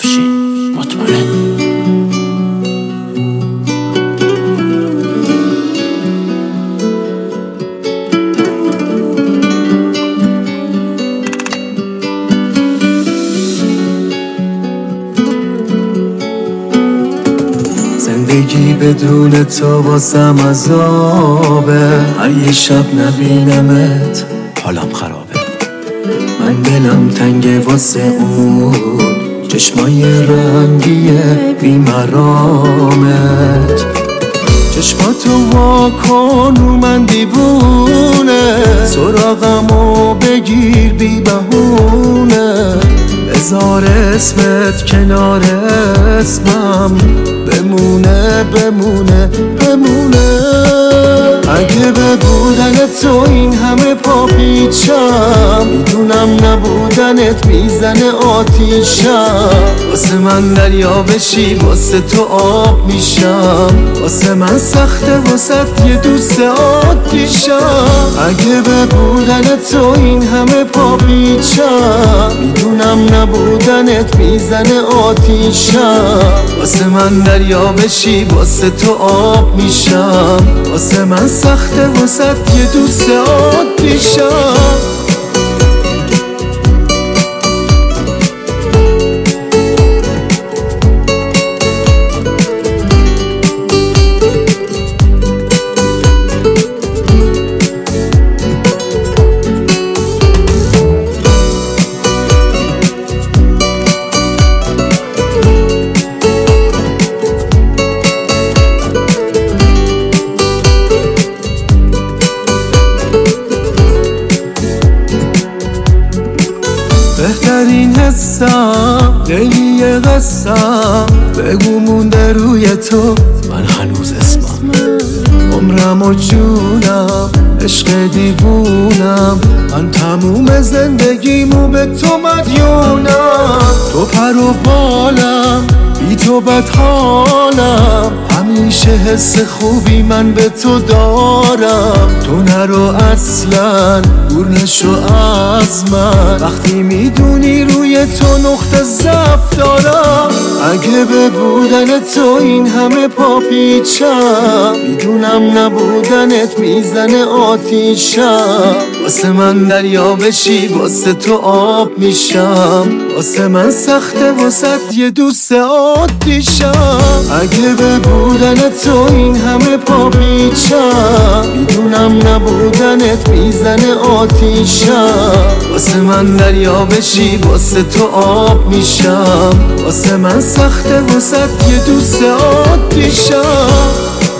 افشین مطمئن. زندگی بدون تو واسم عذابه، هر یه شب نبینمت حالم خرابه. من دلم تنگه واسه اون چشمای رنگیه بیمرامت. چشماتو واکن رو من دیوونه، سراغمو بگیر بی بهونه. بذار اسمت کنار اسمم، بمونه بمونه بمونه. اگه به بودن تو این همه پا پیچم، میدونم نبودنت میزنه آتیشم. واسه من دریا بشی واسه تو آب میشم، واسه من سخته واسه یه دوست آتیشم. اگه به بودن تو این همه پا پیچم، میدونم نبودنت میزنه آتیشم. واسه من دریا بشی واسه تو آب میشم، واسه من سخته واسه یه دوست آتیشم. بهترین حسم دلیه قسم، بگو مونده روی تو من هنوز اسمم. عمرم و جونم عشق دیوونم، من تموم زندگیمو به تو مدیونم. تو پر و بالم بی تو بدحالم، همیشه حس خوبی من به تو دارم. تو نرو اصلا دور نشو از من، وقتی میدونی روی تو نقطه ضعف دارم. اگه به بودن تو این همه پا پیچم، میدونم نبودنت میزنه آتیشم. واسه من دریا بشی واسه تو آب میشم، واسه من سخته واسه یه دوست آتیشم. اگه به بودن تو این همه پا پیچم، میدونم نبودنت میزنه آتیشم. واسه من دریا بشی واسه تو آب میشم، واسه من سخته واسه یه دوست آتیشم.